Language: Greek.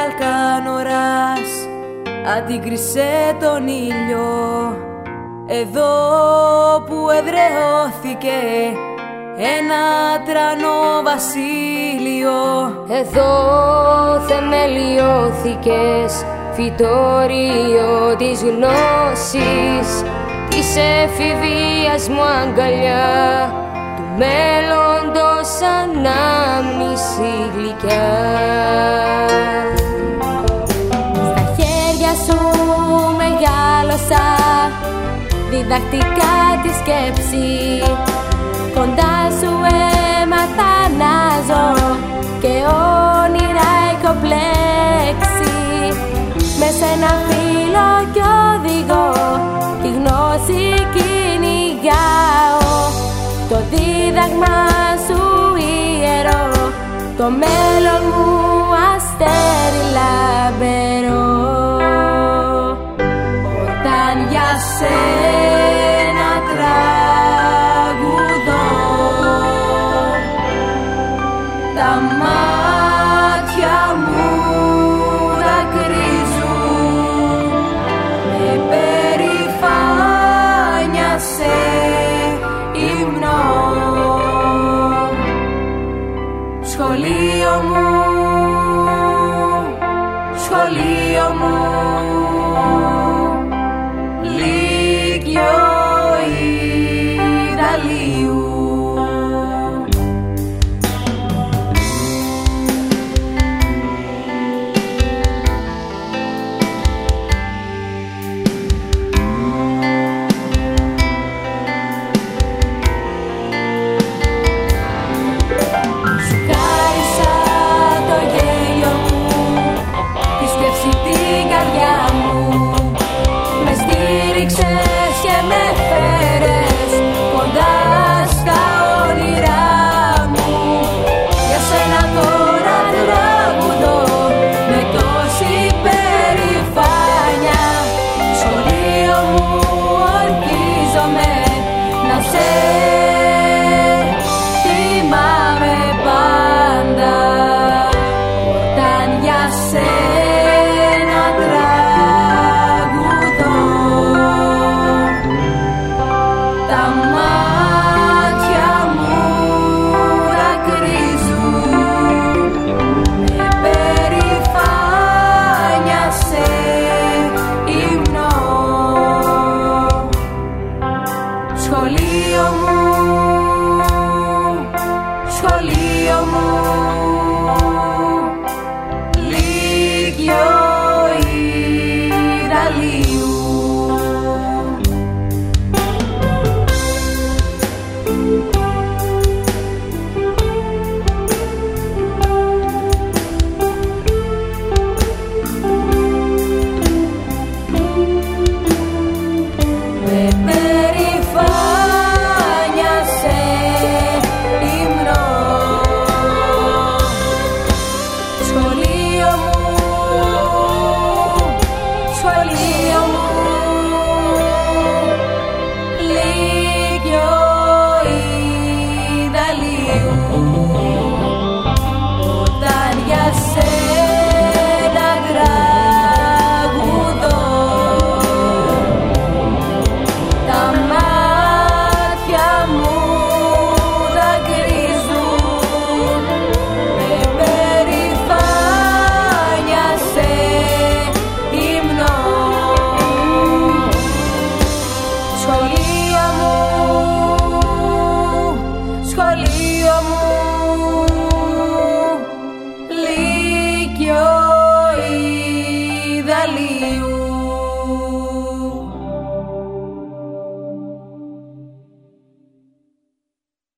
Αλκανοράς αντίκρισε τον ήλιο, εδώ που εδραιώθηκε ένα τρανό βασίλειο. Εδώ θεμελιώθηκες φυτόριο της γνώσης, της εφηβείας μου αγκαλιά, του μέλλοντος ανάμνηση γλυκιά. Στα χέρια σου μεγάλωσα, διδακτικά τη σκέψη, κοντά σου έμαθα να ζω και όνειρα έχω πλέξει. Με σένα φίλο κι οδηγώ, τη γνώση κυνηγάω, το δίδαγμα σου ιερό, το μέλλον μου αστέρι λαμπερό. Όταν για σένα